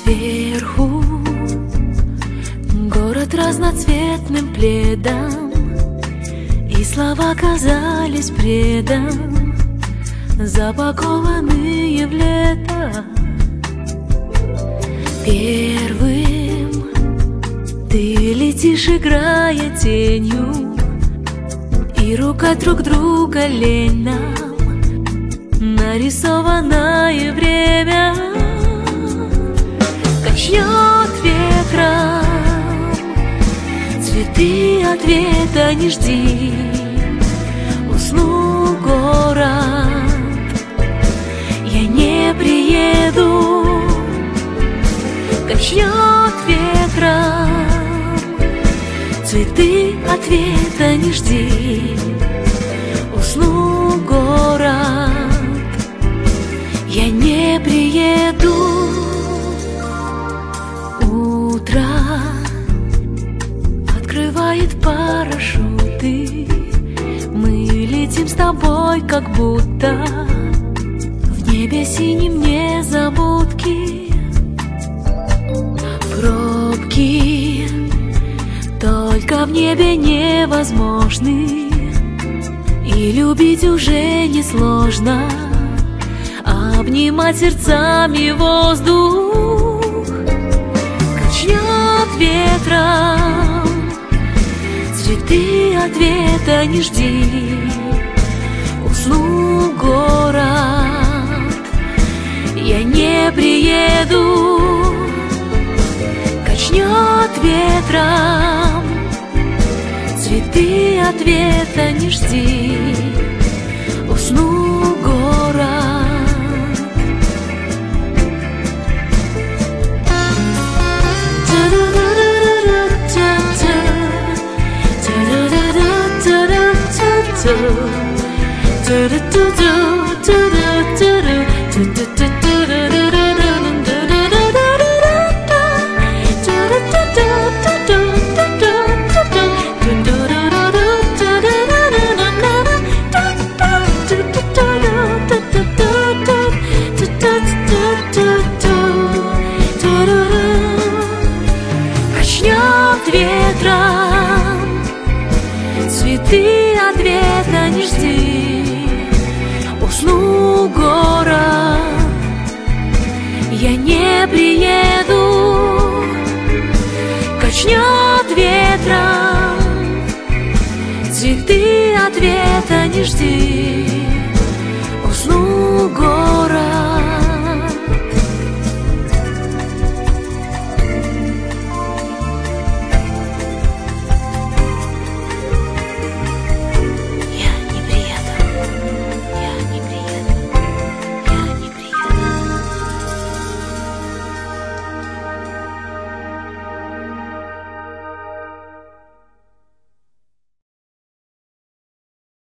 Сверху город разноцветным пледом, и слова казались бредом, запакованные в лето. Первым ты летишь, играя тенью, и рука друг друга лень нам, нарисованное время качнет ветром. Цветы ответа не жди, уснул город, я не приеду. Качнет ветром, цветы ответа не жди, уснул город, я не приеду. Утро открывает парашюты, мы летим с тобой, как будто в небе синим незабудки. Пробки только в небе невозможны, и любить уже несложно, обнимать сердцами воздух. Качнет ветром, цветы ответа не жди, уснул город, я не приеду. Качнет ветром, цветы ответа не жди, уснул город. Качнет ветром, цветы ответа не жди, уснул город, я не приеду. Качнет ветром, цветы ответа не жди, уснул город.